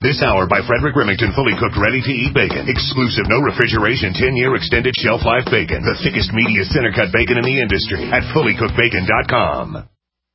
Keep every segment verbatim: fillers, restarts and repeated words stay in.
This hour by Frederick Remington, fully cooked, ready-to-eat bacon. Exclusive, no refrigeration, ten-year extended shelf life bacon. The thickest, meatiest, center-cut bacon in the industry at fully cooked bacon dot com.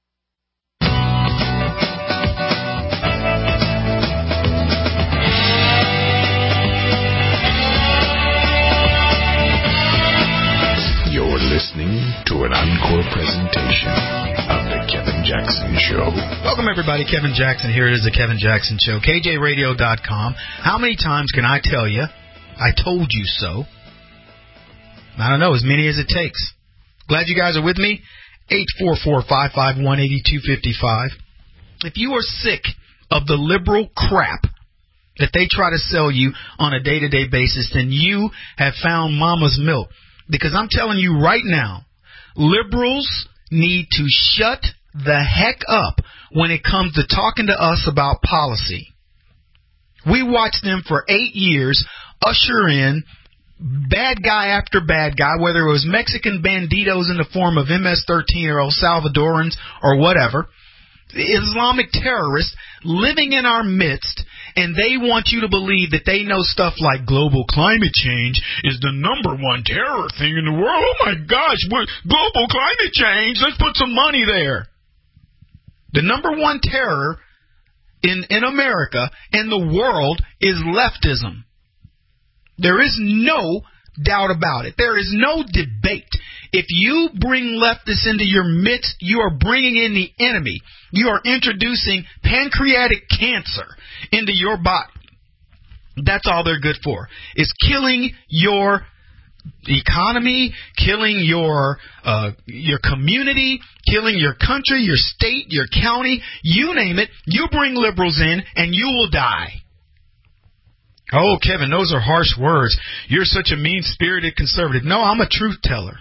You're listening to an encore presentation of The Kevin Jackson Show. Welcome, everybody. Kevin Jackson here. It is The Kevin Jackson Show. K J radio dot com. How many times can I tell you, I told you so? I don't know, as many as it takes. Glad you guys are with me. eight four four, five five one, eight two five five. If you are sick of the liberal crap that they try to sell you on a day-to-day basis, then you have found mama's milk. Because I'm telling you right now, liberals need to shut the heck up when it comes to talking to us about policy. We watched them for eight years usher in bad guy after bad guy, whether it was Mexican banditos in the form of M S thirteen or El Salvadorans or whatever, Islamic terrorists living in our midst, and they want you to believe that they know stuff like global climate change is the number one terror thing in the world. Oh, my gosh, what, global climate change, let's put some money there. The number one terror in, in America and the world is leftism. There is no doubt about it. There is no debate. If you bring leftists into your midst, you are bringing in the enemy. You are introducing pancreatic cancer into your body. That's all they're good for, is killing your economy, killing your uh, your community, killing your country, your state, your county, you name it. You bring liberals in and you will die. Oh, Kevin, those are harsh words. You're such a mean-spirited conservative. No, I'm a truth teller.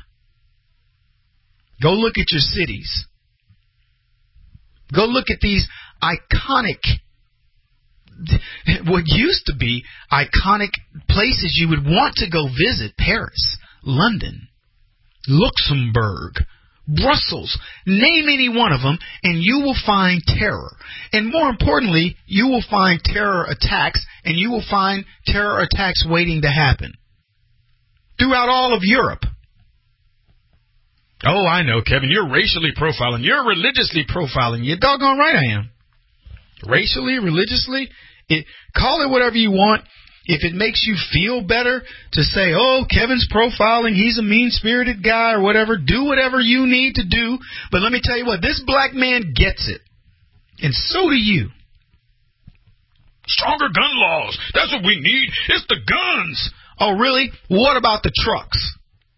Go look at your cities. Go look at these iconic, what used to be iconic places you would want to go visit. Paris, London, Luxembourg, Brussels. Name any one of them and you will find terror. And more importantly, you will find terror attacks, and you will find terror attacks waiting to happen throughout all of Europe. Oh, I know, Kevin, you're racially profiling. You're religiously profiling. You're doggone right I am. Racially, religiously, it, call it whatever you want. If it makes you feel better to say, oh, Kevin's profiling, he's a mean-spirited guy or whatever, do whatever you need to do. But let me tell you what, this black man gets it. And so do you. Stronger gun laws. That's what we need. It's the guns. Oh, really? What about the trucks?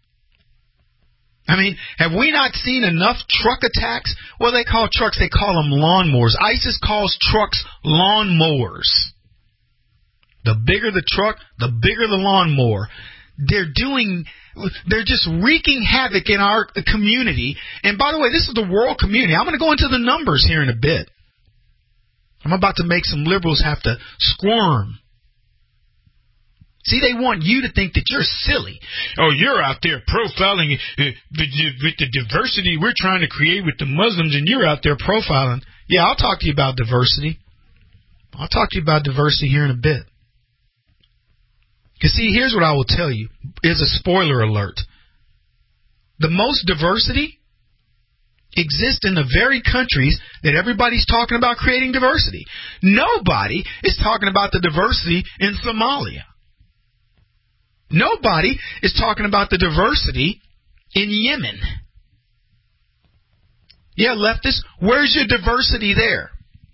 I mean, have we not seen enough truck attacks? What do they call trucks? They call them lawnmowers. ISIS calls trucks lawnmowers. The bigger the truck, the bigger the lawnmower. They're doing, they're just wreaking havoc in our community. And by the way, this is the world community. I'm going to go into the numbers here in a bit. I'm about to make some liberals have to squirm. See, they want you to think that you're silly. Oh, you're out there profiling uh, with the diversity we're trying to create with the Muslims, and you're out there profiling. Yeah, I'll talk to you about diversity. I'll talk to you about diversity here in a bit. Because, see, here's what I will tell you. Is a spoiler alert. The most diversity exists in the very countries that everybody's talking about creating diversity. Nobody is talking about the diversity in Somalia. Nobody is talking about the diversity in Yemen. Yeah, leftists, where's your diversity there?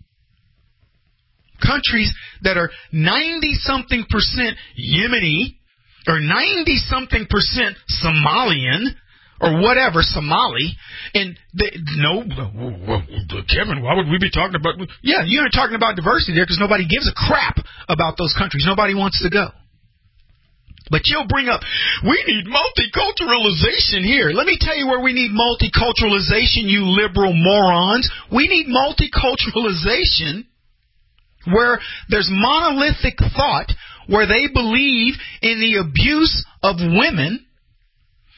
Countries that are ninety-something percent Yemeni or ninety-something percent Somalian or whatever, Somali, and they, no, Kevin, why would we be talking about... Yeah, you aren't talking about diversity there because nobody gives a crap about those countries. Nobody wants to go. But you'll bring up, we need multiculturalization here. Let me tell you where we need multiculturalization, you liberal morons. We need multiculturalization where there's monolithic thought, where they believe in the abuse of women,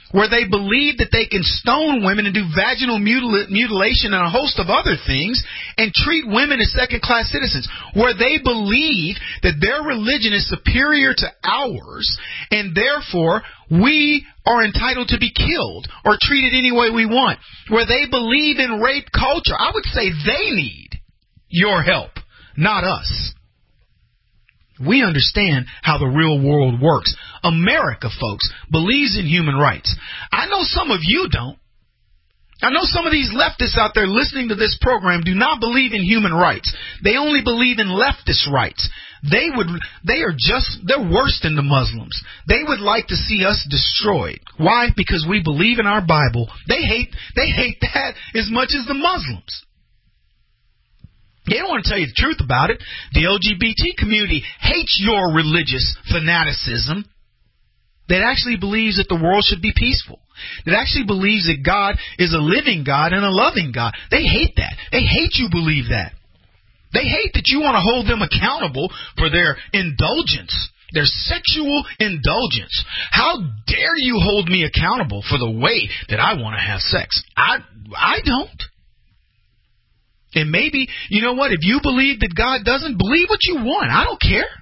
where they believe that they can stone women and do vaginal mutil- mutilation and a host of other things and treat women as second-class citizens, where they believe that their religion is superior to ours and therefore we are entitled to be killed or treated any way we want, where they believe in rape culture. I would say they need your help, not us. We understand how the real world works. America, folks, believes in human rights. I know some of you don't. I know some of these leftists out there listening to this program do not believe in human rights. They only believe in leftist rights. They would, they are just, they're worse than the Muslims. They would like to see us destroyed. Why? Because we believe in our Bible. They hate, they hate that as much as the Muslims. They don't want to tell you the truth about it. The L G B T community hates your religious fanaticism. That actually believes that the world should be peaceful. That actually believes that God is a living God and a loving God. They hate that. They hate you believe that. They hate that you want to hold them accountable for their indulgence, their sexual indulgence. How dare you hold me accountable for the way that I want to have sex? I I don't. And maybe, you know what, if you believe that God doesn't, believe what you want. I don't care.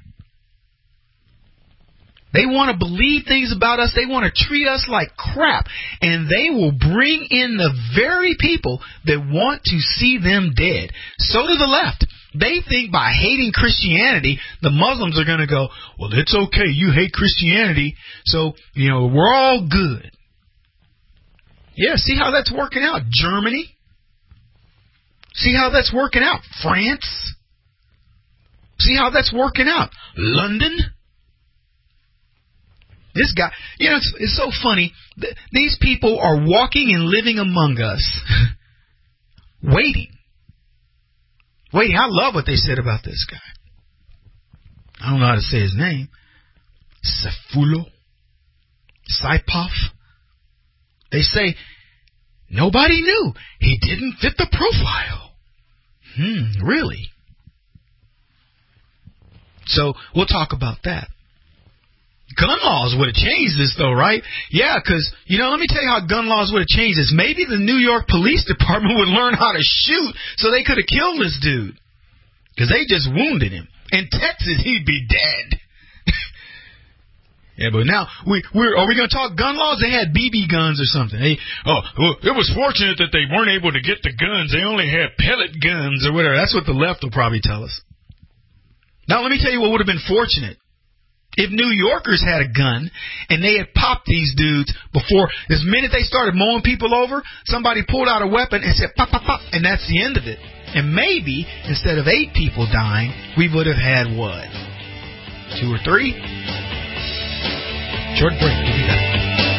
They want to believe things about us. They want to treat us like crap. And they will bring in the very people that want to see them dead. So do the left. They think by hating Christianity, the Muslims are going to go, well, it's okay. You hate Christianity. So, you know, we're all good. Yeah, see how that's working out? Germany. See how that's working out? France. See how that's working out? London. This guy, you know, it's, it's so funny. These people are walking and living among us, waiting. Waiting. I love what they said about this guy. I don't know how to say his name. Sayfullo. Saipov. They say, nobody knew. He didn't fit the profile. Hmm, really? So we'll talk about that. Gun laws would have changed this, though, right? Yeah, because, you know, let me tell you how gun laws would have changed this. Maybe the New York Police Department would learn how to shoot so they could have killed this dude. Because they just wounded him. In Texas, he'd be dead. Yeah, but now, we, we're, are we going to talk gun laws? They had B B guns or something. They, oh, well, it was fortunate that they weren't able to get the guns. They only had pellet guns or whatever. That's what the left will probably tell us. Now, let me tell you what would have been fortunate. If New Yorkers had a gun and they had popped these dudes before, this minute they started mowing people over, somebody pulled out a weapon and said, pop, pop, pop, and that's the end of it. And maybe, instead of eight people dying, we would have had what? Two or three? Short break. We'll be back.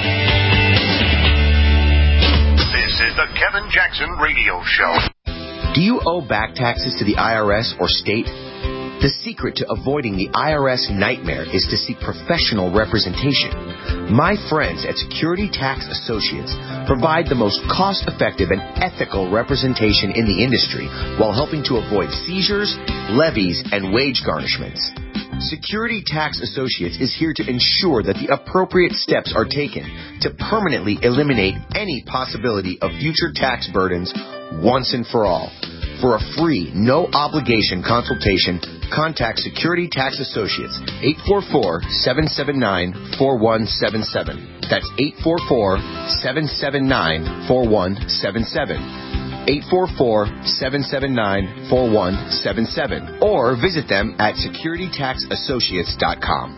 This is the Kevin Jackson Radio Show. Do you owe back taxes to the I R S or state? The secret to avoiding the I R S nightmare is to seek professional representation. My friends at Security Tax Associates provide the most cost-effective and ethical representation in the industry while helping to avoid seizures, levies, and wage garnishments. Security Tax Associates is here to ensure that the appropriate steps are taken to permanently eliminate any possibility of future tax burdens once and for all. For a free, no-obligation consultation, contact Security Tax Associates, eight four four, seven seven nine, four one seven seven. That's eight four four, seven seven nine, four one seven seven. eight four four, seven seven nine, four one seven seven. Or visit them at security tax associates dot com.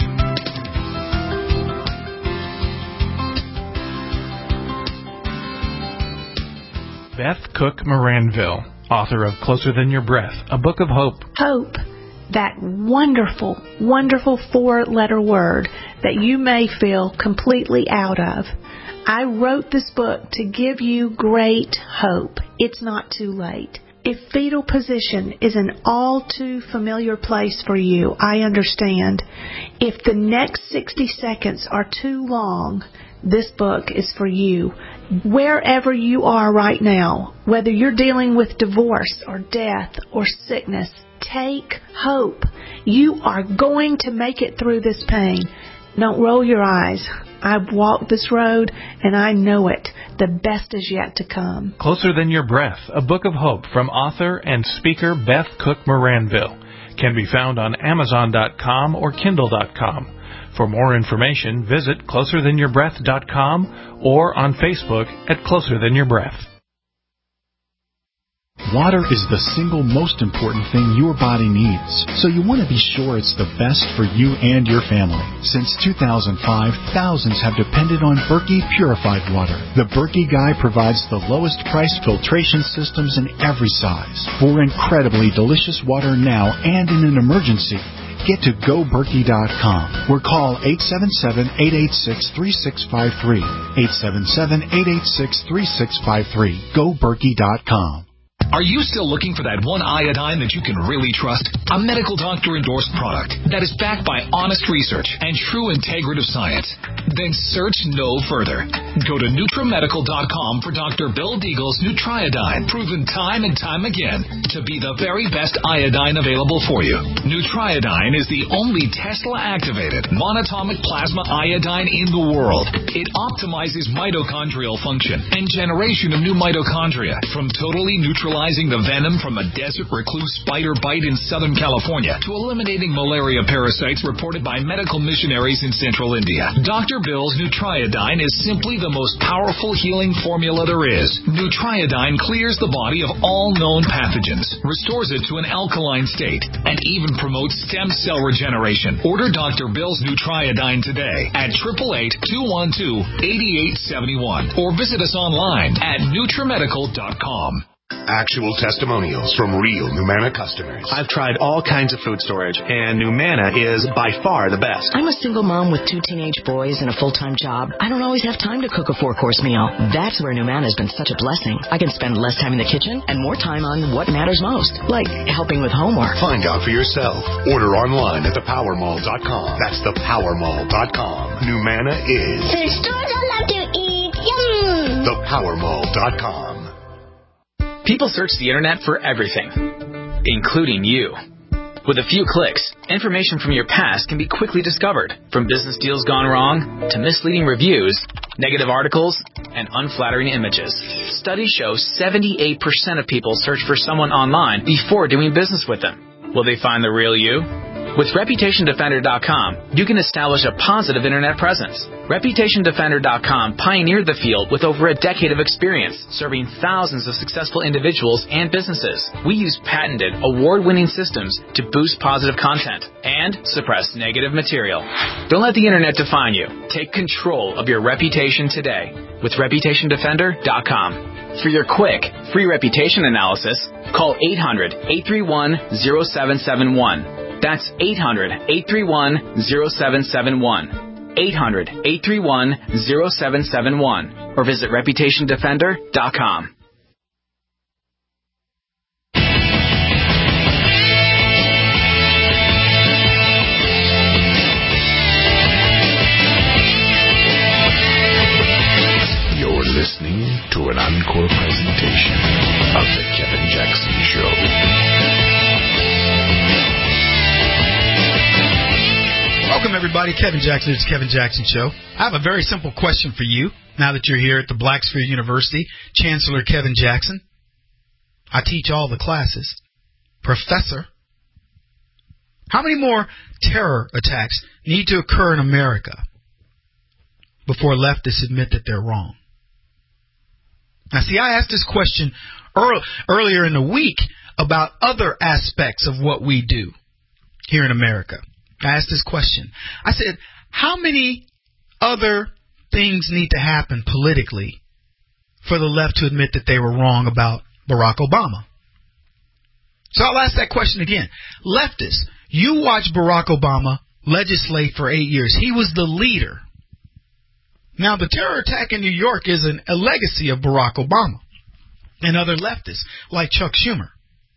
Beth Cook Moranville, author of Closer Than Your Breath, a book of hope. Hope, that wonderful, wonderful four-letter word that you may feel completely out of. I wrote this book to give you great hope. It's not too late. If fetal position is an all too familiar place for you, I understand. If the next sixty seconds are too long, this book is for you. Wherever you are right now, whether you're dealing with divorce or death or sickness, take hope. You are going to make it through this pain. Don't roll your eyes. I've walked this road, and I know it. The best is yet to come. Closer Than Your Breath, a book of hope from author and speaker Beth Cook Moranville, can be found on Amazon dot com or Kindle dot com. For more information, visit closer than your breath dot com or on Facebook at Closer Than Your Breath. Water is the single most important thing your body needs, so you want to be sure it's the best for you and your family. Since two thousand five, thousands have depended on Berkey purified water. The Berkey Guy provides the lowest price filtration systems in every size. For incredibly delicious water now and in an emergency, get to go berkey dot com or call eight seven seven, eight eight six, three six five three. eight seven seven, eight eight six, three six five three. go berkey dot com. Are you still looking for that one iodine that you can really trust? A medical doctor-endorsed product that is backed by honest research and true integrative science? Then search no further. Go to Nutramedical dot com for Doctor Bill Deagle's Nutriodine, proven time and time again to be the very best iodine available for you. Nutriodine is the only Tesla-activated monatomic plasma iodine in the world. It optimizes mitochondrial function and generation of new mitochondria from totally neutralizing the venom from a desert recluse spider bite in Southern California to eliminating malaria parasites reported by medical missionaries in central India. Doctor Bill's Nutriodine is simply the most powerful healing formula there is. Nutriodine clears the body of all known pathogens, restores it to an alkaline state, and even promotes stem cell regeneration. Order Doctor Bill's Nutriodine today at eight eight eight, two one two, eight eight seven one or visit us online at Nutramedical dot com. Actual testimonials from real Numana customers. I've tried all kinds of food storage, and Numana is by far the best. I'm a single mom with two teenage boys and a full-time job. I don't always have time to cook a four-course meal. That's where Numana has been such a blessing. I can spend less time in the kitchen and more time on what matters most, like helping with homework. Find out for yourself. Order online at the power mall dot com. That's the power mall dot com. Numana is food stores I love to eat. Yum! the power mall dot com. People search the internet for everything, including you. With a few clicks, information from your past can be quickly discovered, from business deals gone wrong to misleading reviews, negative articles, and unflattering images. Studies show seventy-eight percent of people search for someone online before doing business with them. Will they find the real you? With Reputation Defender dot com, you can establish a positive internet presence. Reputation Defender dot com pioneered the field with over a decade of experience, serving thousands of successful individuals and businesses. We use patented, award-winning systems to boost positive content and suppress negative material. Don't let the internet define you. Take control of your reputation today with Reputation Defender dot com. For your quick, free reputation analysis, call eight hundred, eight three one, zero seven seven one. That's eight hundred, eight three one, zero seven seven one. eight hundred, eight three one, zero seven seven one. Or visit Reputation Defender dot com. You're listening to an encore presentation of The Kevin Jackson Show. Welcome, everybody. Kevin Jackson. It's Kevin Jackson Show. I have a very simple question for you now that you're here at the Blacksburg University. Chancellor Kevin Jackson. I teach all the classes. Professor. How many more terror attacks need to occur in America before leftists admit that they're wrong? Now, see, I asked this question earl- earlier in the week about other aspects of what we do here in America. I asked this question. I said, how many other things need to happen politically for the left to admit that they were wrong about Barack Obama? So I'll ask that question again. Leftists, you watch Barack Obama legislate for eight years. He was the leader. Now, the terror attack in New York is an, a legacy of Barack Obama and other leftists like Chuck Schumer.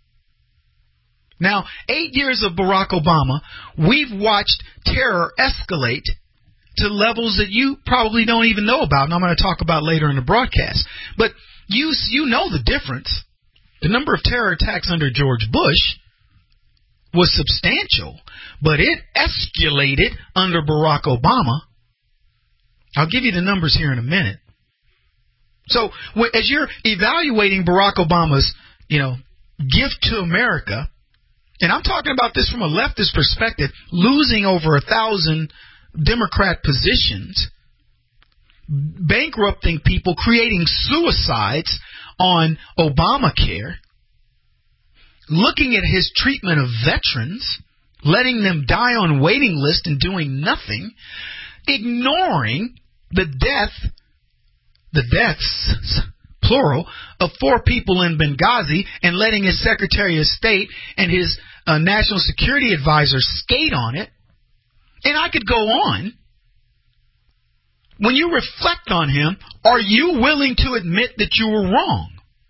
Now, eight years of Barack Obama, we've watched terror escalate to levels that you probably don't even know about, and I'm going to talk about later in the broadcast. But you you know the difference. The number of terror attacks under George Bush was substantial, but it escalated under Barack Obama. I'll give you the numbers here in a minute. So as you're evaluating Barack Obama's, you know, gift to America, and I'm talking about this from a leftist perspective, losing over a thousand Democrat positions, bankrupting people, creating suicides on Obamacare, looking at his treatment of veterans, letting them die on waiting list and doing nothing, ignoring the death, the deaths, plural, of four people in Benghazi and letting his Secretary of State and his uh, National Security Advisor skate on it. And I could go on. When you reflect on him, are you willing to admit that you were wrong?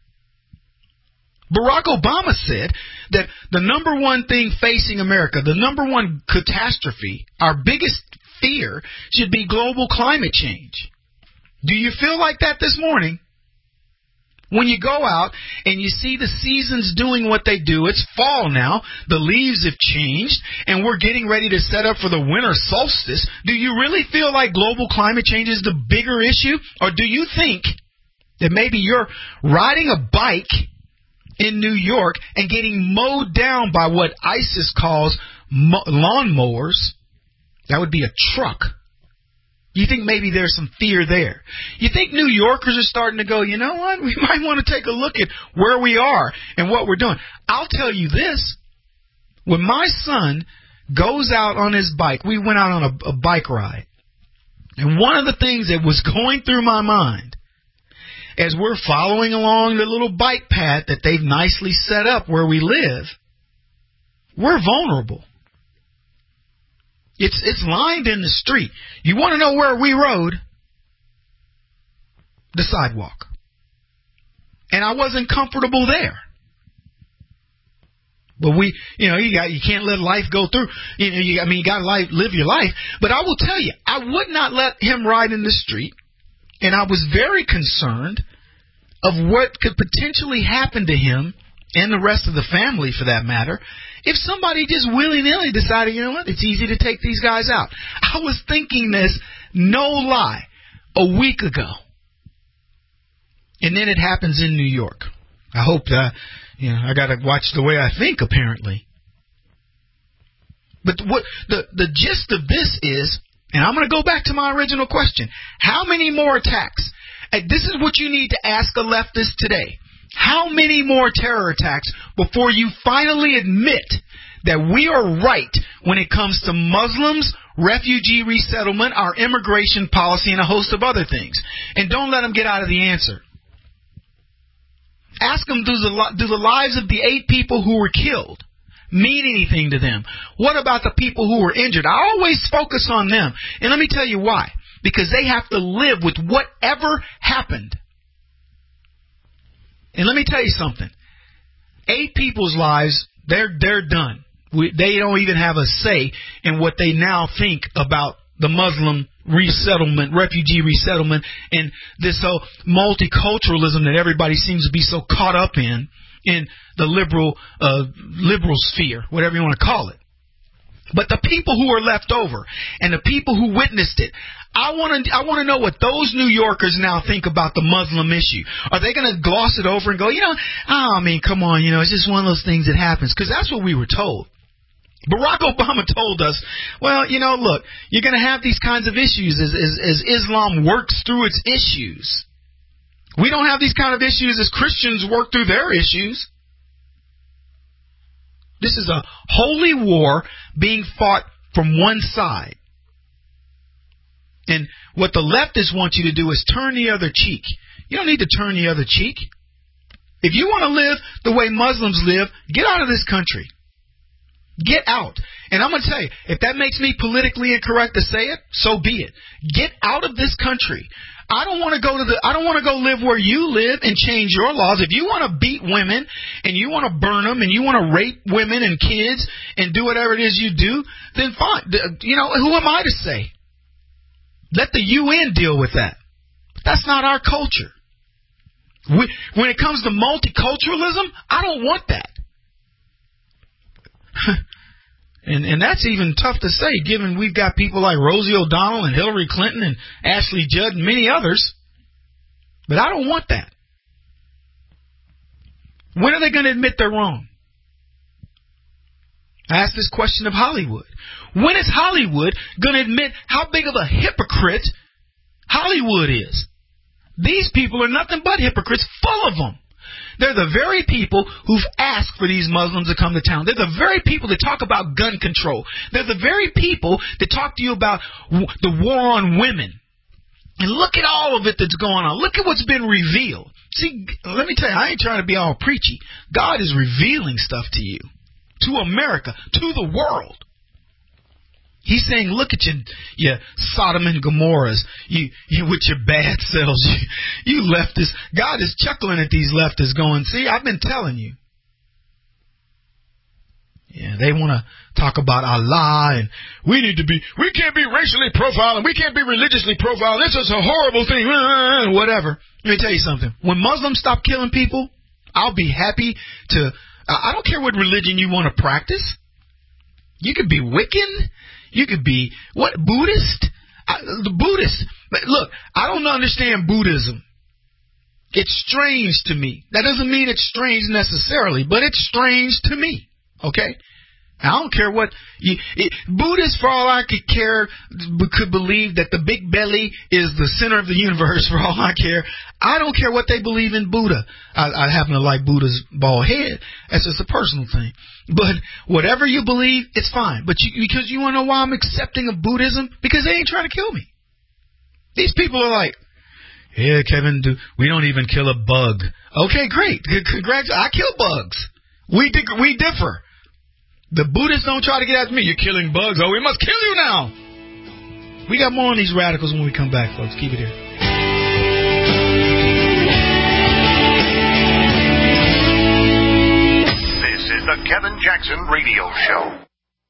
Barack Obama said that the number one thing facing America, the number one catastrophe, our biggest fear should be global climate change. Do you feel like that this morning? When you go out and you see the seasons doing what they do, it's fall now, the leaves have changed, and we're getting ready to set up for the winter solstice. Do you really feel like global climate change is the bigger issue? Or do you think that maybe you're riding a bike in New York and getting mowed down by what ISIS calls mo- lawnmowers? That would be a truck. You think maybe there's some fear there? You think New Yorkers are starting to go, you know what, we might want to take a look at where we are and what we're doing. I'll tell you this. When my son goes out on his bike, we went out on a, a bike ride, and one of the things that was going through my mind as we're following along the little bike path that they've nicely set up where we live, we're vulnerable. It's it's lined in the street. You want to know where we rode? The sidewalk. And I wasn't comfortable there. But we, you know, you got you can't let life go through. You know, you, I mean, you got to life, live your life. But I will tell you, I would not let him ride in the street, and I was very concerned of what could potentially happen to him and the rest of the family, for that matter, if somebody just willy-nilly decided, you know what, it's easy to take these guys out. I was thinking this, no lie, a week ago. And then it happens in New York. I hope that, you know, I got to watch the way I think, apparently. But what the, the gist of this is, and I'm going to go back to my original question, how many more attacks? This is what you need to ask a leftist today. How many more terror attacks before you finally admit that we are right when it comes to Muslims, refugee resettlement, our immigration policy, and a host of other things? And don't let them get out of the answer. Ask them, do the, do the lives of the eight people who were killed mean anything to them? What about the people who were injured? I always focus on them. And let me tell you why. Because they have to live with whatever happened. And let me tell you something. Eight people's lives, they're they're done. We, they don't even have a say in what they now think about the Muslim resettlement, refugee resettlement, and this whole multiculturalism that everybody seems to be so caught up in, in the liberal uh, liberal sphere, whatever you want to call it. But the people who are left over and the people who witnessed it, I want to I want to know what those New Yorkers now think about the Muslim issue. Are they going to gloss it over and go, you know, oh, I mean, come on, you know, it's just one of those things that happens? Because that's what we were told. Barack Obama told us, well, you know, look, you're going to have these kinds of issues as, as, as Islam works through its issues. We don't have these kind of issues as Christians work through their issues. This is a holy war being fought from one side. And what the leftists want you to do is turn the other cheek. You don't need to turn the other cheek. If you want to live the way Muslims live, get out of this country. Get out. And I'm going to tell you, if that makes me politically incorrect to say it, so be it. Get out of this country. I don't want to go to the I don't want to go live where you live and change your laws. If you want to beat women and you want to burn them and you want to rape women and kids and do whatever it is you do, then fine. You know, who am I to say? Let the U N deal with that. But that's not our culture. We, when it comes to multiculturalism, I don't want that. And and that's even tough to say, given we've got people like Rosie O'Donnell and Hillary Clinton and Ashley Judd and many others. But I don't want that. When are they going to admit they're wrong? I asked this question of Hollywood. When is Hollywood going to admit how big of a hypocrite Hollywood is? These people are nothing but hypocrites, full of them. They're the very people who've asked for these Muslims to come to town. They're the very people that talk about gun control. They're the very people that talk to you about the war on women. And look at all of it that's going on. Look at what's been revealed. See, let me tell you, I ain't trying to be all preachy. God is revealing stuff to you, to America, to the world. He's saying, look at your, your Sodom and Gomorrahs, you, you with your bad selves, you, you leftists. God is chuckling at these leftists going, see, I've been telling you. Yeah, they want to talk about Allah and we need to be, we can't be racially profiled and we can't be religiously profiled. This is a horrible thing, whatever. Let me tell you something. When Muslims stop killing people, I'll be happy to, I don't care what religion you want to practice. You could be Wiccan. You could be, what, Buddhist? I, the Buddhist. But look, I don't understand Buddhism. It's strange to me. That doesn't mean it's strange necessarily, but it's strange to me. Okay? I don't care what you, it, Buddhists, for all I could care, could believe that the big belly is the center of the universe. For all I care, I don't care what they believe in Buddha. I, I happen to like Buddha's bald head. That's just a personal thing. But whatever you believe, it's fine. But you, because you want to know why I'm accepting of Buddhism? Because they ain't trying to kill me. These people are like, yeah, Kevin, do, we don't even kill a bug. Okay, great. Congrats. I kill bugs. We di- we differ. The Buddhists don't try to get at me. You're killing bugs. Oh, we must kill you now. We got more on these radicals when we come back, folks. Keep it here. This is the Kevin Jackson Radio Show.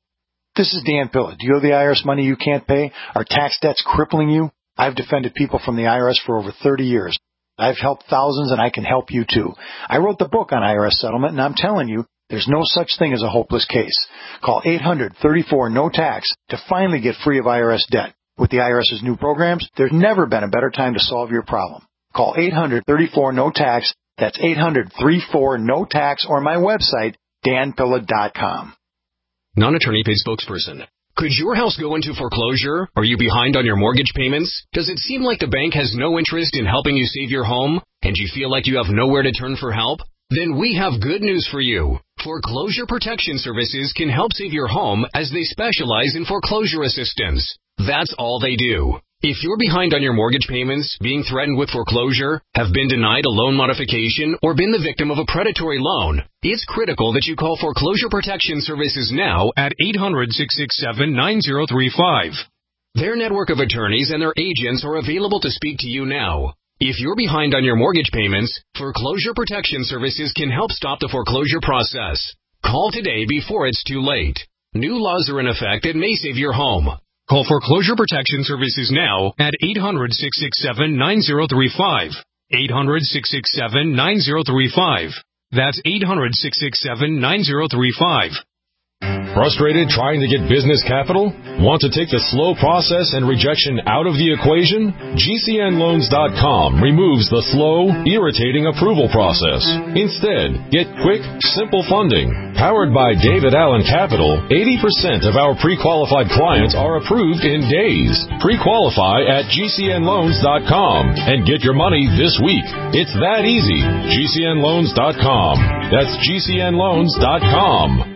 This is Dan Pilla. Do you owe the I R S money you can't pay? Are tax debts crippling you? I've defended people from the I R S for over thirty years. I've helped thousands, and I can help you, too. I wrote the book on I R S settlement, and I'm telling you, there's no such thing as a hopeless case. Call eight hundred, thirty-four, no tax to finally get free of I R S debt. With the IRS's new programs, there's never been a better time to solve your problem. Call eight hundred, thirty-four, no tax. That's eight hundred, thirty-four, no tax, or my website, dan pilla dot com. Non-attorney paid spokesperson. Could your house go into foreclosure? Are you behind on your mortgage payments? Does it seem like the bank has no interest in helping you save your home, and you feel like you have nowhere to turn for help? Then we have good news for you. Foreclosure Protection Services can help save your home as they specialize in foreclosure assistance. That's all they do. If you're behind on your mortgage payments, being threatened with foreclosure, have been denied a loan modification, or been the victim of a predatory loan, it's critical that you call Foreclosure Protection Services now at eight hundred, six six seven, nine zero three five. Their network of attorneys and their agents are available to speak to you now. If you're behind on your mortgage payments, Foreclosure Protection Services can help stop the foreclosure process. Call today before it's too late. New laws are in effect that may save your home. Call Foreclosure Protection Services now at eight hundred, six six seven, nine zero three five. eight hundred, six six seven, nine zero three five. That's eight hundred, six six seven, nine zero three five. Frustrated trying to get business capital? Want to take the slow process and rejection out of the equation? G C N loans dot com removes the slow, irritating approval process. Instead, get quick, simple funding. Powered by David Allen Capital, eighty percent of our pre-qualified clients are approved in days. Pre-qualify at G C N loans dot com and get your money this week. It's that easy. G C N loans dot com. That's G C N loans dot com.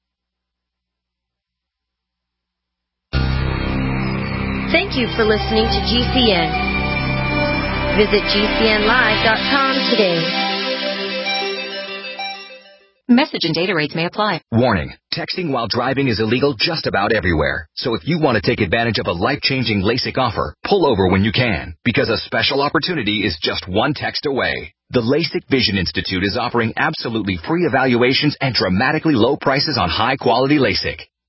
Thank you for listening to G C N. Visit G C N live dot com today. Message and data rates may apply. Warning. Texting while driving is illegal just about everywhere. So if you want to take advantage of a life-changing LASIK offer, pull over when you can, because a special opportunity is just one text away. The LASIK Vision Institute is offering absolutely free evaluations and dramatically low prices on high-quality LASIK.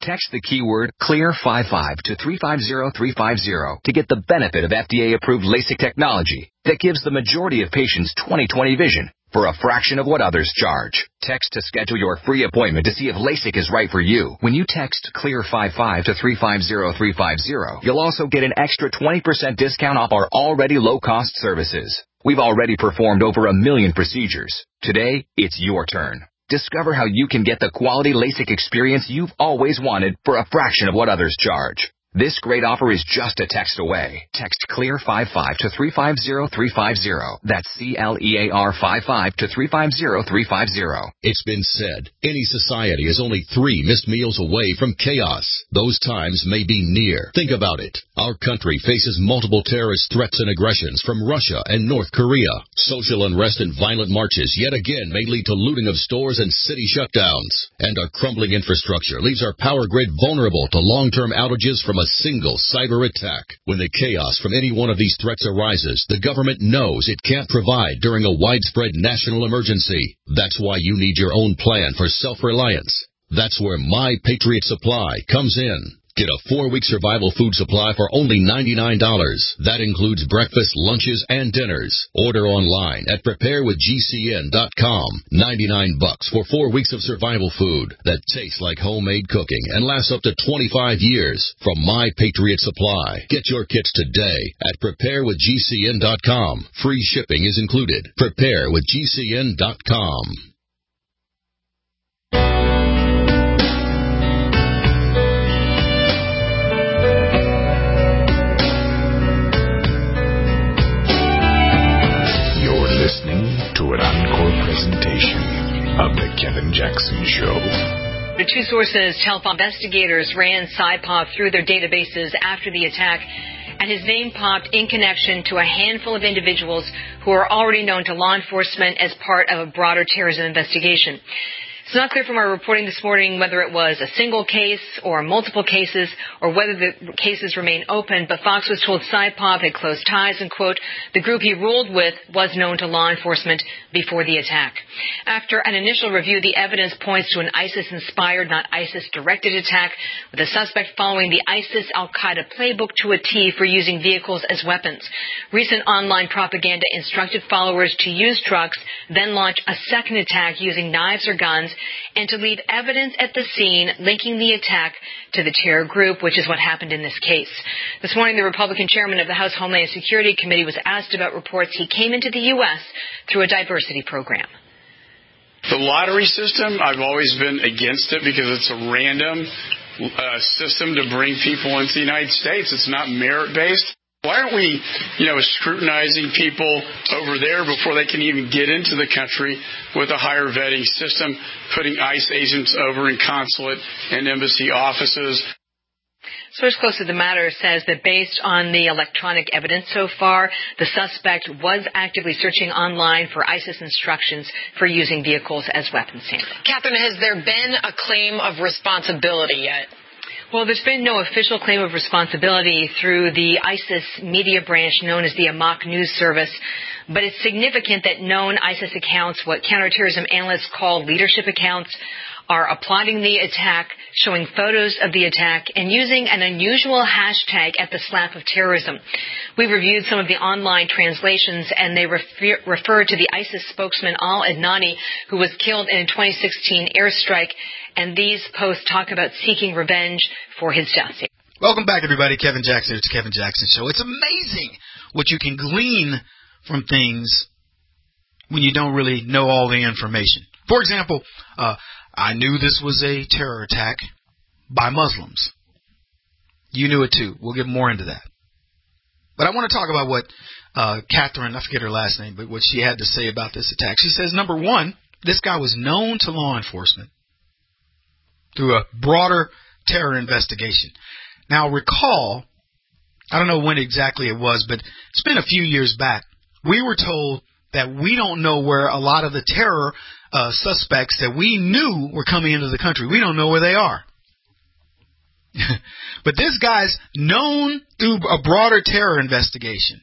Text the keyword clear five five to three five zero three five zero to get the benefit of F D A-approved LASIK technology that gives the majority of patients twenty twenty vision for a fraction of what others charge. Text to schedule your free appointment to see if LASIK is right for you. When you text clear five five to three five zero three five zero, you'll also get an extra twenty percent discount off our already low-cost services. We've already performed over a million procedures. Today, it's your turn. Discover how you can get the quality LASIK experience you've always wanted for a fraction of what others charge. This great offer is just a text away. Text clear five five to three five zero three five zero. That's C L E A R five five to three five zero three five zero. It's been said, any society is only three missed meals away from chaos. Those times may be near. Think about it. Our country faces multiple terrorist threats and aggressions from Russia and North Korea. Social unrest and violent marches yet again may lead to looting of stores and city shutdowns. And our crumbling infrastructure leaves our power grid vulnerable to long-term outages from a single cyber attack. When the chaos from any one of these threats arises, the government knows it can't provide during a widespread national emergency. That's why you need your own plan for self-reliance. That's where My Patriot Supply comes in. Get a four-week survival food supply for only ninety-nine dollars. That includes breakfast, lunches, and dinners. Order online at prepare with G C N dot com. ninety-nine bucks for four weeks of survival food that tastes like homemade cooking and lasts up to twenty-five years from My Patriot Supply. Get your kits today at prepare with G C N dot com. Free shipping is included. prepare with G C N dot com. Listening to an encore presentation of The Kevin Jackson Show. The two sources tell investigators ran Saipov through their databases after the attack, and his name popped in connection to a handful of individuals who are already known to law enforcement as part of a broader terrorism investigation. It's not clear from our reporting this morning whether it was a single case or multiple cases or whether the cases remain open, but Fox was told Saipov had close ties and, quote, the group he ruled with was known to law enforcement before the attack. After an initial review, the evidence points to an ISIS-inspired, not ISIS-directed attack, with the suspect following the ISIS-Al-Qaeda playbook to a T for using vehicles as weapons. Recent online propaganda instructed followers to use trucks, then launch a second attack using knives or guns, and to leave evidence at the scene linking the attack to the terror group, which is what happened in this case. This morning, the Republican chairman of the House Homeland Security Committee was asked about reports he came into the U S through a diversity program. The lottery system, I've always been against it because it's a random uh, system to bring people into the United States. It's not merit-based. Why aren't we, you know, scrutinizing people over there before they can even get into the country with a higher vetting system, putting ICE agents over in consulate and embassy offices? Source close to the matter says that based on the electronic evidence so far, the suspect was actively searching online for ISIS instructions for using vehicles as weapons. Catherine, has there been a claim of responsibility yet? Well, there's been no official claim of responsibility through the ISIS media branch known as the Amaq News Service, but it's significant that known ISIS accounts, what counterterrorism analysts call leadership accounts, are applauding the attack, showing photos of the attack, and using an unusual hashtag at the slap of terrorism. We've reviewed some of the online translations, and they refer, refer to the ISIS spokesman al-Adnani, who was killed in a twenty sixteen airstrike, and these posts talk about seeking revenge for his death. Welcome back, everybody. Kevin Jackson. It's Kevin Jackson Show. It's amazing what you can glean from things when you don't really know all the information. For example, uh, I knew this was a terror attack by Muslims. You knew it too. We'll get more into that. But I want to talk about what uh, Catherine, I forget her last name, but what she had to say about this attack. She says, number one, this guy was known to law enforcement through a broader terror investigation. Now, recall, I don't know when exactly it was, but it's been a few years back. We were told that we don't know where a lot of the terror uh, suspects that we knew were coming into the country. We don't know where they are. But this guy's known through a broader terror investigation.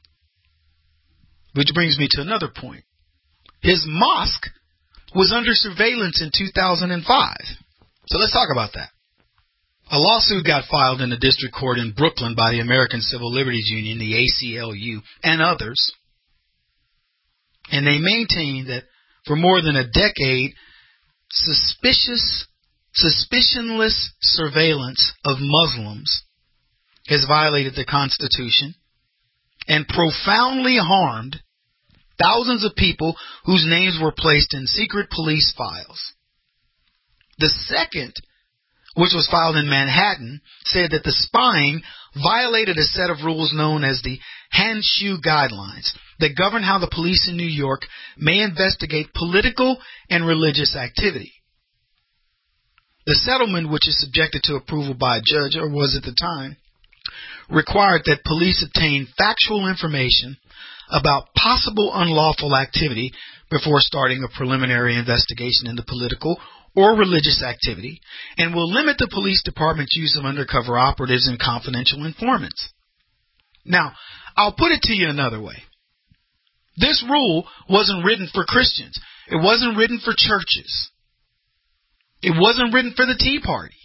Which brings me to another point. His mosque was under surveillance in two thousand five. So let's talk about that. A lawsuit got filed in the district court in Brooklyn by the American Civil Liberties Union, the A C L U, and others. And they maintain that for more than a decade, suspicious, suspicionless surveillance of Muslims has violated the Constitution and profoundly harmed thousands of people whose names were placed in secret police files. The second, which was filed in Manhattan, said that the spying violated a set of rules known as the Handschuh Guidelines that govern how the police in New York may investigate political and religious activity. The settlement, which is subjected to approval by a judge, or was at the time, required that police obtain factual information about possible unlawful activity before starting a preliminary investigation into political or religious activity, and will limit the police department's use of undercover operatives and confidential informants. Now, I'll put it to you another way. This rule wasn't written for Christians. It wasn't written for churches. It wasn't written for the Tea Party.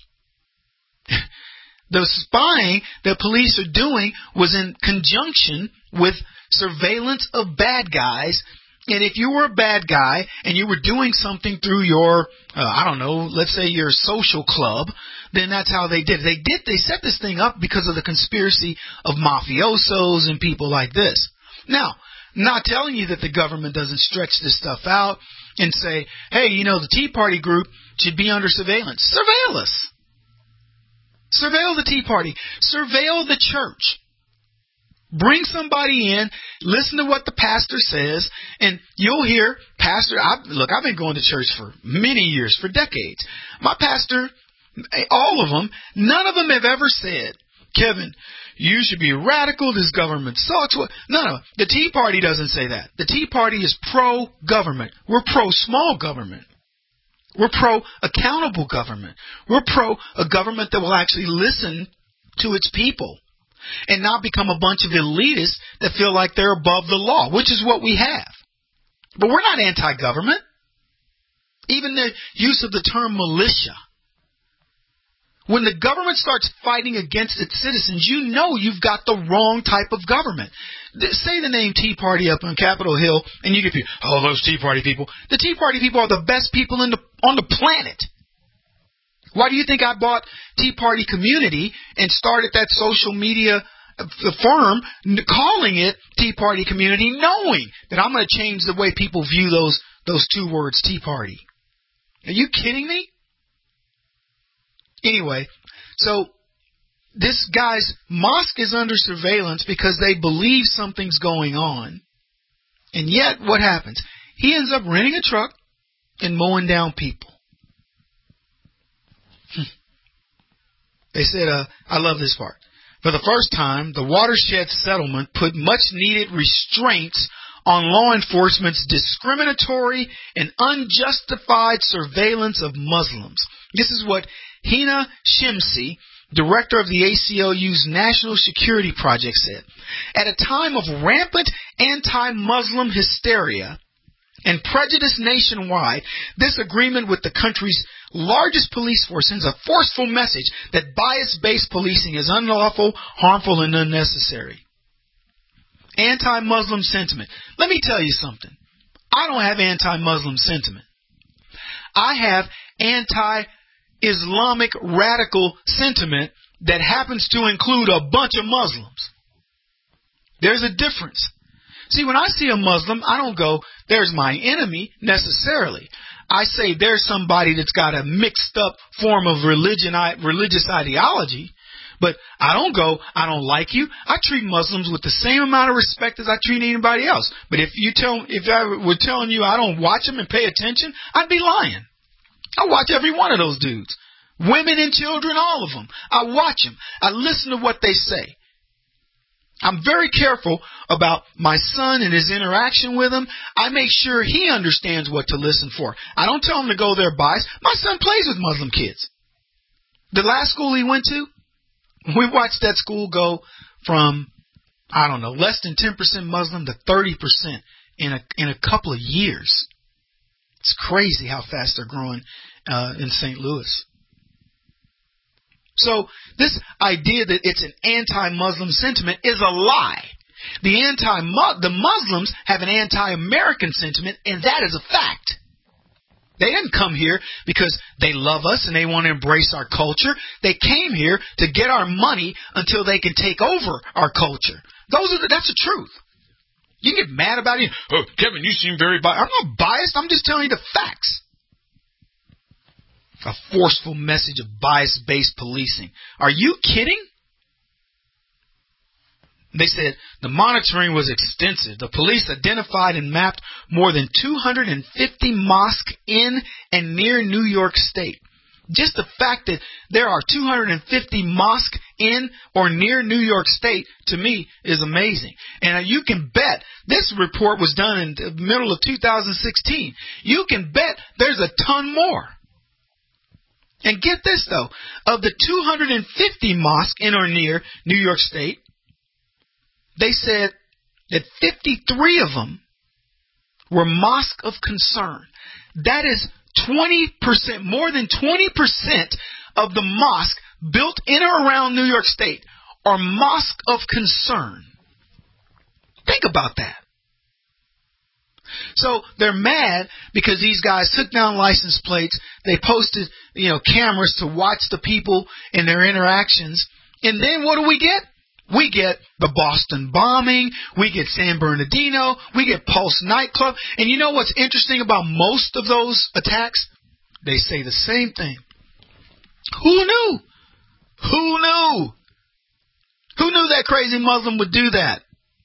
The spying that police are doing was in conjunction with surveillance of bad guys. And if you were a bad guy and you were doing something through your, uh, I don't know, let's say your social club, then that's how they did it. They did, they set this thing up because of the conspiracy of mafiosos and people like this. Now, not telling you that the government doesn't stretch this stuff out and say, hey, you know, the Tea Party group should be under surveillance. Surveil us. Surveil the Tea Party. Surveil the church. Bring somebody in, listen to what the pastor says, and you'll hear, pastor, I, look, I've been going to church for many years, for decades. My pastor, all of them, none of them have ever said, Kevin, you should be radical, this government sucks. No, no, the Tea Party doesn't say that. The Tea Party is pro-government. We're pro-small government. We're pro-accountable government. We're pro a government that will actually listen to its people and not become a bunch of elitists that feel like they're above the law, which is what we have. But we're not anti-government. Even the use of the term militia. When the government starts fighting against its citizens, you know you've got the wrong type of government. Say the name Tea Party up on Capitol Hill, and you get people, oh, those Tea Party people. The Tea Party people are the best people in the, on the planet. Why do you think I bought Tea Party Community and started that social media firm calling it Tea Party Community, knowing that I'm going to change the way people view those those two words, Tea Party? Are you kidding me? Anyway, so this guy's mosque is under surveillance because they believe something's going on. And yet, what happens? He ends up renting a truck and mowing down people. They said, uh, I love this part. For the first time, the watershed settlement put much-needed restraints on law enforcement's discriminatory and unjustified surveillance of Muslims. This is what Hina Shimsi, director of the A C L U's National Security Project, said. At a time of rampant anti-Muslim hysteria and prejudice nationwide, this agreement with the country's largest police force sends a forceful message that bias-based policing is unlawful, harmful, and unnecessary. Anti-Muslim sentiment. Let me tell you something. I don't have anti-Muslim sentiment. I have anti-Islamic radical sentiment that happens to include a bunch of Muslims. There's a difference. See, when I see a Muslim, I don't go, there's my enemy, necessarily. I say there's somebody that's got a mixed up form of religion, religious ideology. But I don't go, I don't like you. I treat Muslims with the same amount of respect as I treat anybody else. But if you tell, if I were telling you I don't watch them and pay attention, I'd be lying. I watch every one of those dudes. Women and children, all of them. I watch them. I listen to what they say. I'm very careful about my son and his interaction with him. I make sure he understands what to listen for. I don't tell him to go there biased. My son plays with Muslim kids. The last school he went to, we watched that school go from, I don't know, less than ten percent Muslim to thirty percent in a in a couple of years. It's crazy how fast they're growing uh, in Saint Louis. So this idea that it's an anti-Muslim sentiment is a lie. The anti the Muslims have an anti-American sentiment, and that is a fact. They didn't come here because they love us and they want to embrace our culture. They came here to get our money until they can take over our culture. Those are the, that's the truth. You can get mad about it. Oh, Kevin, you seem very biased. I'm not biased. I'm just telling you the facts. A forceful message of bias-based policing. Are you kidding? They said the monitoring was extensive. The police identified and mapped more than two hundred fifty mosques in and near New York State. Just the fact that there are two hundred fifty mosques in or near New York State, to me, is amazing. And you can bet, this report was done in the middle of two thousand sixteen. You can bet there's a ton more. And get this, though. Of the two hundred fifty mosques in or near New York State, they said that fifty-three of them were mosques of concern. That is twenty percent, more than twenty percent of the mosques built in or around New York State are mosques of concern. Think about that. So they're mad because these guys took down license plates. They posted, you know, cameras to watch the people and their interactions. And then what do we get? We get the Boston bombing. We get San Bernardino. We get Pulse nightclub. And you know what's interesting about most of those attacks? They say the same thing. Who knew? Who knew? Who knew that crazy Muslim would do that?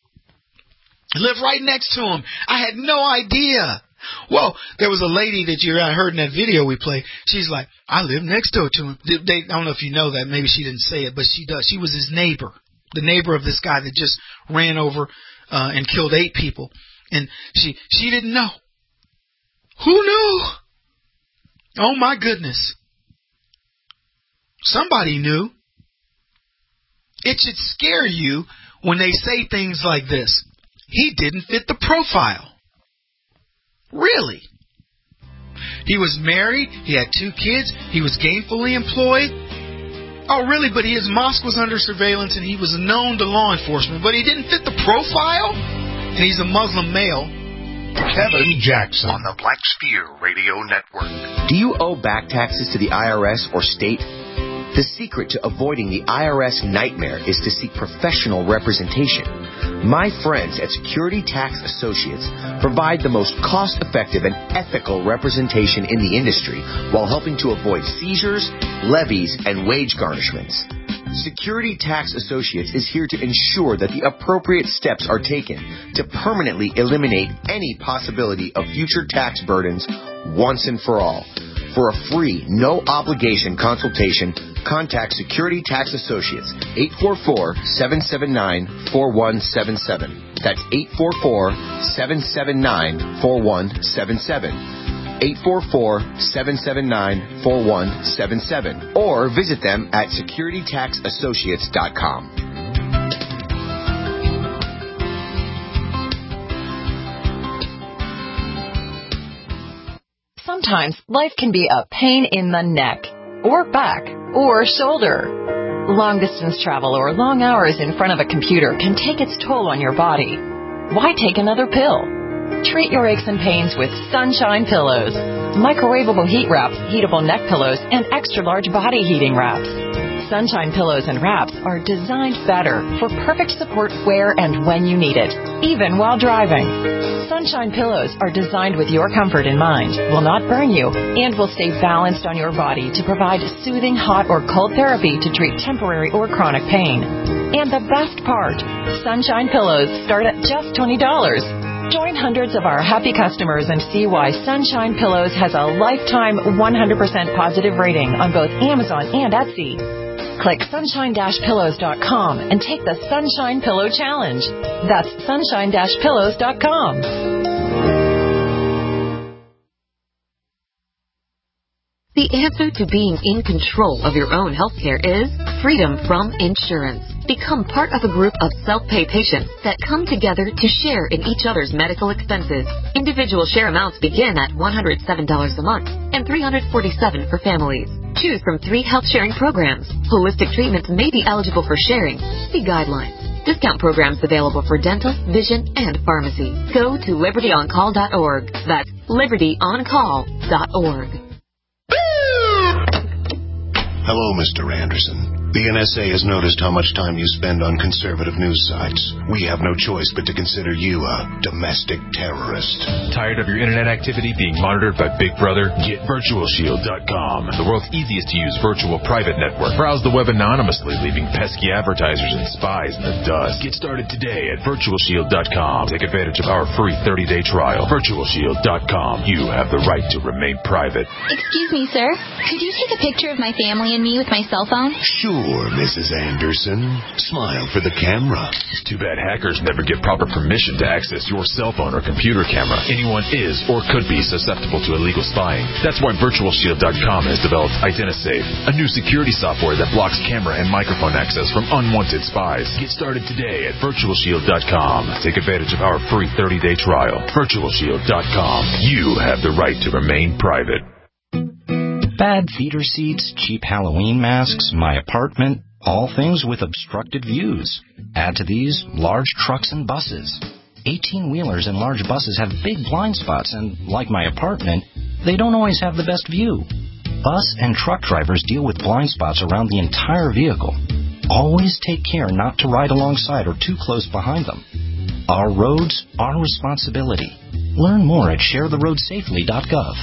I live right next to him. I had no idea. Well, there was a lady that you heard in that video we played. She's like, I live next door to him. They, I don't know if you know that. Maybe she didn't say it, but she does. She was his neighbor. The neighbor of this guy that just ran over uh, and killed eight people. And she she didn't know. Who knew? Oh, my goodness. Somebody knew. It should scare you when they say things like this. He didn't fit the profile. Really? He was married. He had two kids. He was gainfully employed. Oh, really? But his mosque was under surveillance and he was known to law enforcement. But he didn't fit the profile? And he's a Muslim male. Kevin Jackson on the Black Spear Radio Network. Do you owe back taxes to the I R S or state? The secret to avoiding the I R S nightmare is to seek professional representation. My friends at Security Tax Associates provide the most cost-effective and ethical representation in the industry while helping to avoid seizures, levies, and wage garnishments. Security Tax Associates is here to ensure that the appropriate steps are taken to permanently eliminate any possibility of future tax burdens once and for all. For a free, no-obligation consultation, contact Security Tax Associates, eight four four, seven seven nine, four one seven seven. That's eight four four, seven seven nine, four one seven seven. eight four four, seven seven nine, four one seven seven. Or visit them at security tax associates dot com. Sometimes life can be a pain in the neck, or back, or shoulder. Long-distance travel or long hours in front of a computer can take its toll on your body. Why take another pill? Treat your aches and pains with Sunshine Pillows. Microwavable heat wraps, heatable neck pillows, and extra-large body heating wraps. Sunshine Pillows and wraps are designed better for perfect support where and when you need it, even while driving. Sunshine Pillows are designed with your comfort in mind, will not burn you, and will stay balanced on your body to provide soothing hot or cold therapy to treat temporary or chronic pain. And the best part, Sunshine Pillows start at just twenty dollars. Join hundreds of our happy customers and see why Sunshine Pillows has a lifetime one hundred percent positive rating on both Amazon and Etsy. Click sunshine dash pillows dot com and take the Sunshine Pillow Challenge. That's sunshine dash pillows dot com. The answer to being in control of your own healthcare is freedom from insurance. Become part of a group of self-pay patients that come together to share in each other's medical expenses. Individual share amounts begin at one hundred seven dollars a month and three hundred forty-seven dollars for families. Choose from three health-sharing programs. Holistic treatments may be eligible for sharing. See guidelines. Discount programs available for dental, vision, and pharmacy. Go to liberty on call dot org. That's liberty on call dot org. Hello, Mister Anderson. The N S A has noticed how much time you spend on conservative news sites. We have no choice but to consider you a domestic terrorist. Tired of your internet activity being monitored by Big Brother? Get virtual shield dot com, the world's easiest to use virtual private network. Browse the web anonymously, leaving pesky advertisers and spies in the dust. Get started today at virtual shield dot com. Take advantage of our free thirty-day trial. virtual shield dot com. You have the right to remain private. Excuse me, sir. Could you take a picture of my family and me with my cell phone? Sure. Missus Anderson. Smile for the camera. Too bad hackers never get proper permission to access your cell phone or computer camera. Anyone is or could be susceptible to illegal spying. That's why virtual shield dot com has developed IdentiSafe, a new security software that blocks camera and microphone access from unwanted spies. Get started today at virtual shield dot com. Take advantage of our free thirty-day trial. virtual shield dot com. You have the right to remain private. Bad theater seats, cheap Halloween masks, my apartment, all things with obstructed views. Add to these, large trucks and buses. eighteen-wheelers and large buses have big blind spots, and like my apartment, they don't always have the best view. Bus and truck drivers deal with blind spots around the entire vehicle. Always take care not to ride alongside or too close behind them. Our roads, our responsibility. Learn more at share the road safely dot gov.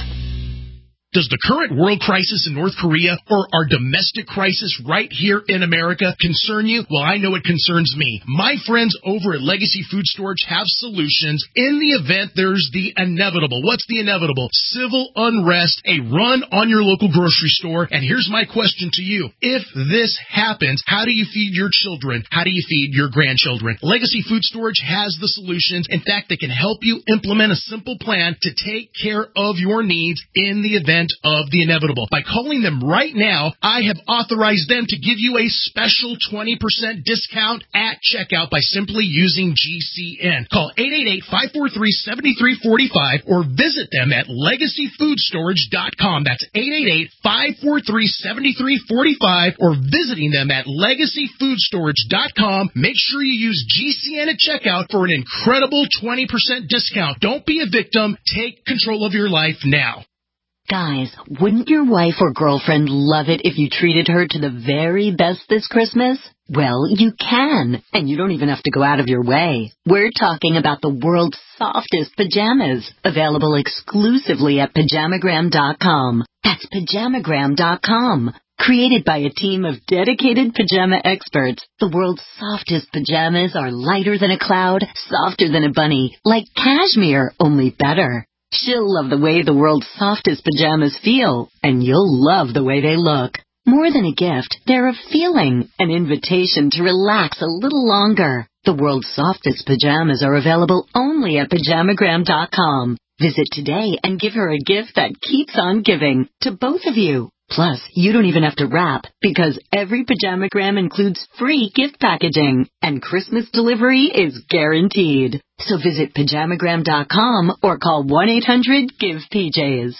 Does the current world crisis in North Korea or our domestic crisis right here in America concern you? Well, I know it concerns me. My friends over at Legacy Food Storage have solutions in the event there's the inevitable. What's the inevitable? Civil unrest, a run on your local grocery store. And here's my question to you. If this happens, how do you feed your children? How do you feed your grandchildren? Legacy Food Storage has the solutions. In fact, they can help you implement a simple plan to take care of your needs in the event of the inevitable. By calling them right now, I have authorized them to give you a special twenty percent discount at checkout by simply using G C N. Call eight eight eight, five four three, seven three four five or visit them at legacy food storage dot com. That's eight eight eight, five four three, seven three four five or visiting them at legacy food storage dot com. Make sure you use G C N at checkout for an incredible twenty percent discount. Don't be a victim. Take control of your life now. Guys, wouldn't your wife or girlfriend love it if you treated her to the very best this Christmas? Well, you can, and you don't even have to go out of your way. We're talking about the world's softest pajamas, available exclusively at pajamagram dot com. That's pajamagram dot com. Created by a team of dedicated pajama experts, the world's softest pajamas are lighter than a cloud, softer than a bunny, like cashmere, only better. She'll love the way the world's softest pajamas feel, and you'll love the way they look. More than a gift, they're a feeling, an invitation to relax a little longer. The world's softest pajamas are available only at pajamagram dot com. Visit today and give her a gift that keeps on giving to both of you. Plus, you don't even have to wrap, because every Pajamagram includes free gift packaging, and Christmas delivery is guaranteed. So visit pajamagram dot com or call one eight hundred give P Js.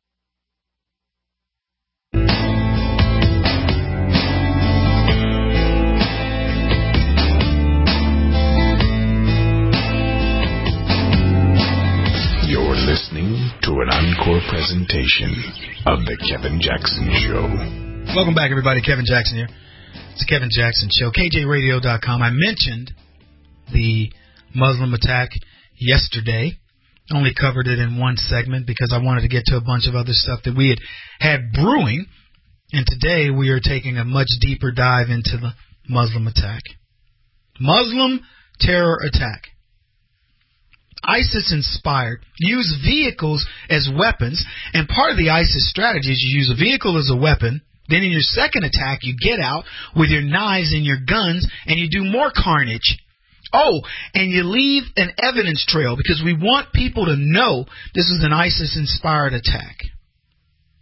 You're listening to an encore presentation of The Kevin Jackson Show. Welcome back, everybody. Kevin Jackson here. It's the Kevin Jackson Show. K J radio dot com. I mentioned the Muslim attack yesterday. Only covered it in one segment because I wanted to get to a bunch of other stuff that we had had brewing. And today we are taking a much deeper dive into the Muslim attack. Muslim terror attack. ISIS-inspired, use vehicles as weapons, and part of the ISIS strategy is you use a vehicle as a weapon, then in your second attack you get out with your knives and your guns and you do more carnage. Oh, and you leave an evidence trail because we want people to know this is an ISIS-inspired attack.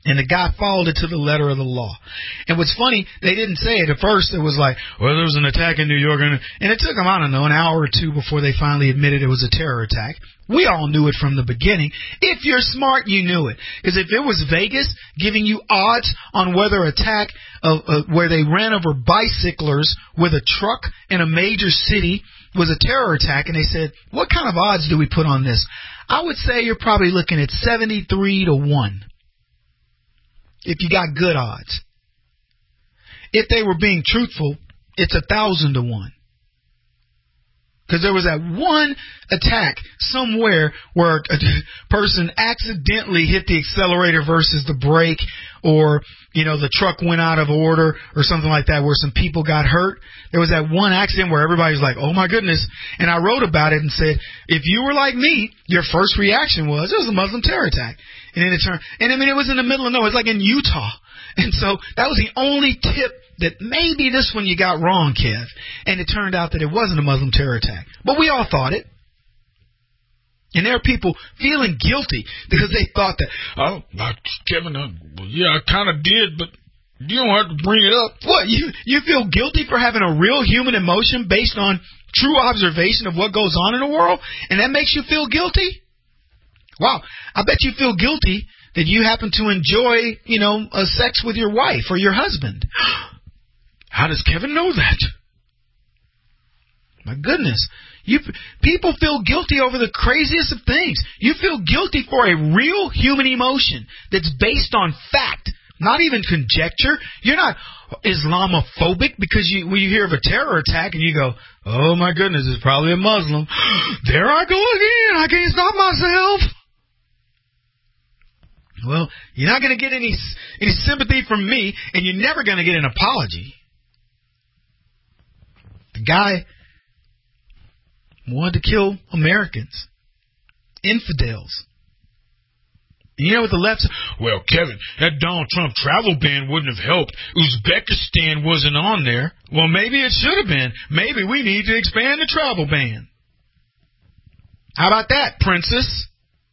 And the guy followed it to the letter of the law. And what's funny, they didn't say it at first. It was like, well, there was an attack in New York. And, and it took them, I don't know, an hour or two before they finally admitted it was a terror attack. We all knew it from the beginning. If you're smart, you knew it. Because if it was Vegas giving you odds on whether attack of uh, where they ran over bicyclers with a truck in a major city was a terror attack, and they said, what kind of odds do we put on this? I would say you're probably looking at seventy-three to one. If you got good odds. If they were being truthful, it's a thousand to one. Because there was that one attack somewhere where a person accidentally hit the accelerator versus the brake, or, you know, the truck went out of order or something like that, where some people got hurt. There was that one accident where everybody's like, oh my goodness. And I wrote about it and said, if you were like me, your first reaction was, it was a Muslim terror attack. And then it turned, and I mean, it was in the middle of nowhere. It was like in Utah. And so that was the only tip that maybe this one you got wrong, Kev. And it turned out that it wasn't a Muslim terror attack. But we all thought it. And there are people feeling guilty because they thought that, oh, Kevin, uh, yeah, I kind of did, but you don't have to bring it up. What, you, you feel guilty for having a real human emotion based on true observation of what goes on in the world? And that makes you feel guilty? Wow, I bet you feel guilty that you happen to enjoy, you know, a sex with your wife or your husband. How does Kevin know that? My goodness. You people feel guilty over the craziest of things. You feel guilty for a real human emotion that's based on fact, not even conjecture. You're not Islamophobic because you when you hear of a terror attack and you go, oh my goodness, it's probably a Muslim. There I go again. I can't stop myself. Well, you're not going to get any any sympathy from me, and you're never going to get an apology. The guy wanted to kill Americans, infidels. And you know what the left said? Well, Kevin, that Donald Trump travel ban wouldn't have helped. Uzbekistan wasn't on there. Well, maybe it should have been. Maybe we need to expand the travel ban. How about that, princess?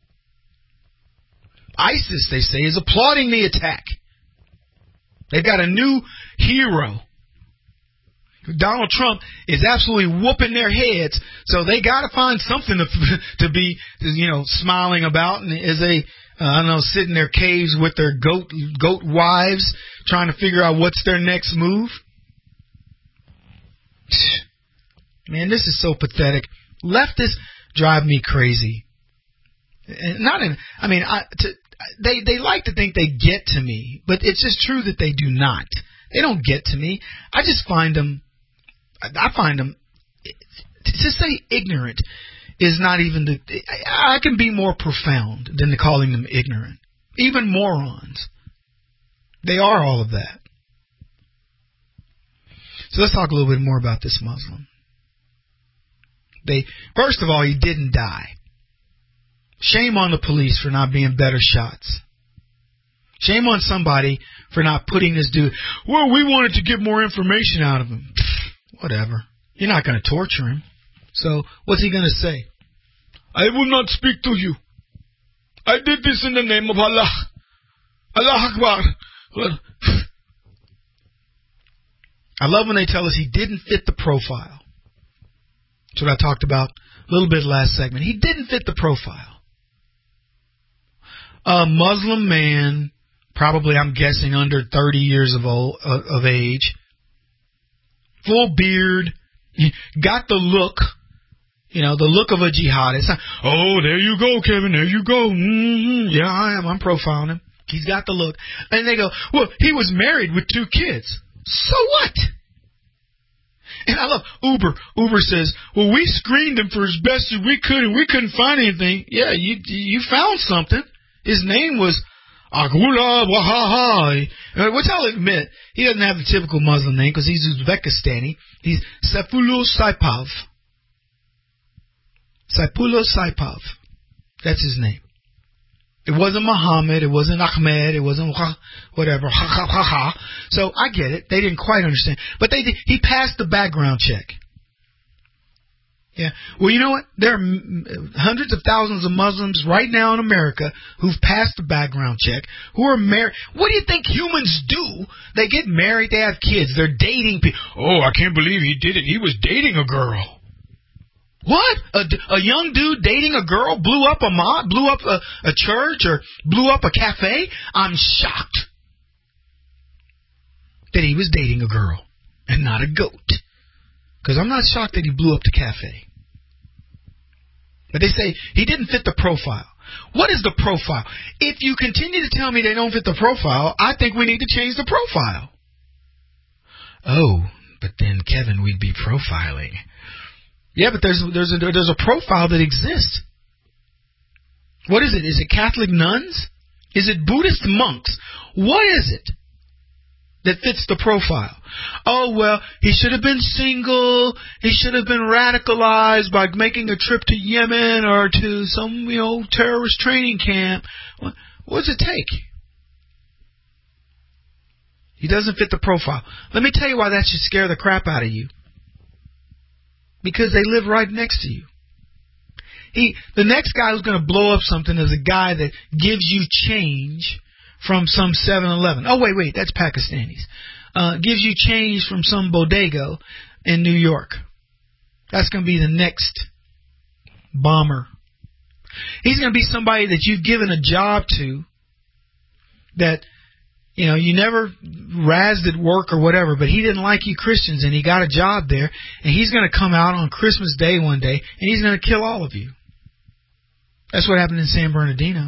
ISIS, they say, is applauding the attack. They've got a new hero. Donald Trump is absolutely whooping their heads, so they got to find something to, to be, you know, smiling about. And as they, uh, I don't know, sit in their caves with their goat goat wives, trying to figure out what's their next move. Man, this is so pathetic. Leftists drive me crazy. And not in, I mean, I, to, they they like to think they get to me, but it's just true that they do not. They don't get to me. I just find them. I find them. To say ignorant is not even the. I can be more profound than calling them ignorant. Even morons. They are all of that. So let's talk a little bit more about this Muslim. They first of all, he didn't die. Shame on the police for not being better shots. Shame on somebody for not putting this dude. Well, we wanted to get more information out of him. Whatever. You're not going to torture him. So what's he going to say? I will not speak to you. I did this in the name of Allah. Allah Akbar. I love when they tell us he didn't fit the profile. That's what I talked about a little bit last segment. He didn't fit the profile. A Muslim man, probably I'm guessing under thirty years of old, uh, of age, full beard, got the look, you know, the look of a jihadist. Oh, there you go, Kevin, there you go. Mm-hmm. Yeah, I am. I'm profiling him. He's got the look. And they go, well, he was married with two kids. So what? And I love Uber. Uber says, well, we screened him for as best as we could, and we couldn't find anything. Yeah, you you found something. His name was Agula Wahahai, which I'll admit, he doesn't have the typical Muslim name because he's Uzbekistani. He's Saifullah Saipov. Saifullah Saipov. That's his name. It wasn't Muhammad. It wasn't Ahmed. It wasn't whatever. Ha, ha, ha, ha. So I get it. They didn't quite understand. But they did. He passed the background check. Yeah. Well, you know what? There are hundreds of thousands of Muslims right now in America who've passed the background check, who are married. What do you think humans do? They get married, they have kids, they're dating people. Oh, I can't believe he did it. He was dating a girl. What? A, a young dude dating a girl blew up a mob, blew up a, a church, or blew up a cafe? I'm shocked that he was dating a girl and not a goat. Because I'm not shocked that he blew up the cafe. But they say he didn't fit the profile. What is the profile? If you continue to tell me they don't fit the profile, I think we need to change the profile. Oh, but then, Kevin, we'd be profiling. Yeah, but there's there's a, there's a profile that exists. What is it? Is it Catholic nuns? Is it Buddhist monks? What is it that fits the profile? Oh, well, he should have been single. He should have been radicalized by making a trip to Yemen or to some, you know, terrorist training camp. What, what does it take? He doesn't fit the profile. Let me tell you why that should scare the crap out of you. Because they live right next to you. He, the next guy who's going to blow up something is a guy that gives you change from some seven eleven. Oh, wait, wait, that's Pakistanis. Uh, gives you change from some bodega in New York. That's going to be the next bomber. He's going to be somebody that you've given a job to that, you know, you never razzed at work or whatever, but he didn't like you Christians and he got a job there, and he's going to come out on Christmas Day one day and he's going to kill all of you. That's what happened in San Bernardino.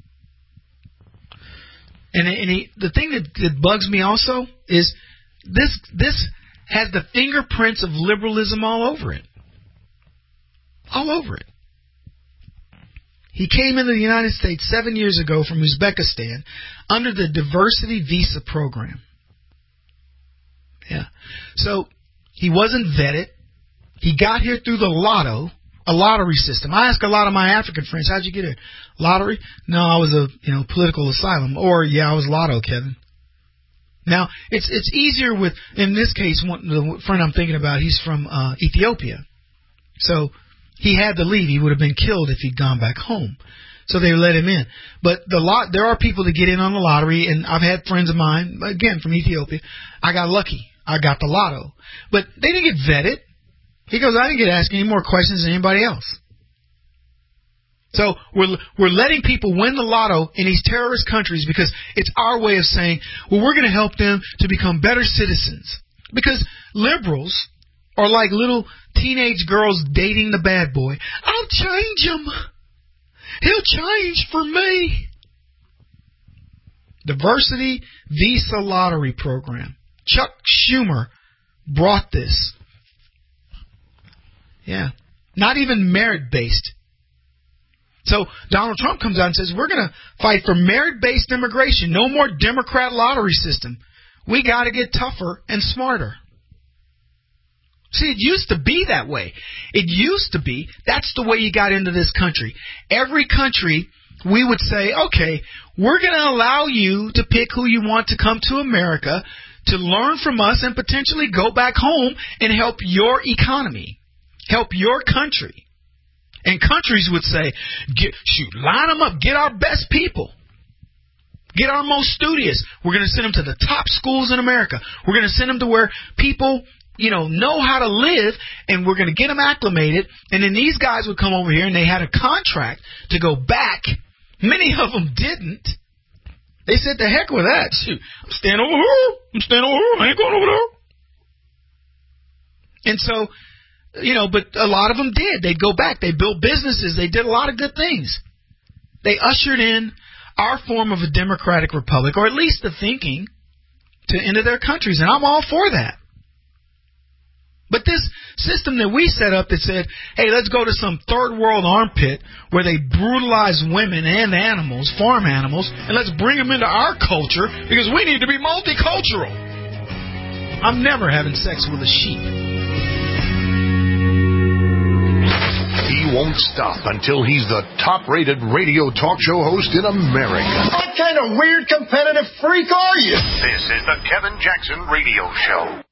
And, and he, the thing that, that bugs me also is this this has the fingerprints of liberalism all over it. All over it. He came into the United States seven years ago from Uzbekistan under the diversity visa program. Yeah. So he wasn't vetted. He got here through the lotto, a lottery system. I ask a lot of my African friends, how'd you get here? Lottery? No, I was a you know political asylum. Or, yeah, I was lotto, Kevin. Now, it's it's easier with, in this case, one, the friend I'm thinking about, he's from uh, Ethiopia. So he had to leave. He would have been killed if he'd gone back home. So they let him in. But the lot, there are people that get in on the lottery, and I've had friends of mine, again, from Ethiopia. I got lucky. I got the lotto. But they didn't get vetted. He goes, I didn't get asked any more questions than anybody else. So we're we're letting people win the lotto in these terrorist countries because it's our way of saying, well, we're going to help them to become better citizens. Because liberals are like little teenage girls dating the bad boy. I'll change him. He'll change for me. Diversity Visa Lottery Program. Chuck Schumer brought this. Yeah. Not even merit-based. So Donald Trump comes out and says, we're going to fight for merit-based immigration. No more Democrat lottery system. We got to get tougher and smarter. See, it used to be that way. It used to be, that's the way you got into this country. Every country, we would say, okay, we're going to allow you to pick who you want to come to America, to learn from us, and potentially go back home and help your economy, help your country. And countries would say, get, shoot, line them up, get our best people. Get our most studious. We're going to send them to the top schools in America. We're going to send them to where people, you know, know how to live, and we're going to get them acclimated. And then these guys would come over here, and they had a contract to go back. Many of them didn't. They said, the heck with that. Shoot, I'm staying over here. I'm staying over here. I ain't going over there. And so, you know, but a lot of them did. They'd go back. They built businesses. They did a lot of good things. They ushered in our form of a democratic republic, or at least the thinking, to into their countries. And I'm all for that. But this system that we set up that said, hey, let's go to some third world armpit where they brutalize women and animals, farm animals, and let's bring them into our culture because we need to be multicultural. I'm never having sex with a sheep. He won't stop until he's the top-rated radio talk show host in America. What kind of weird competitive freak are you? This is the Kevin Jackson Radio Show.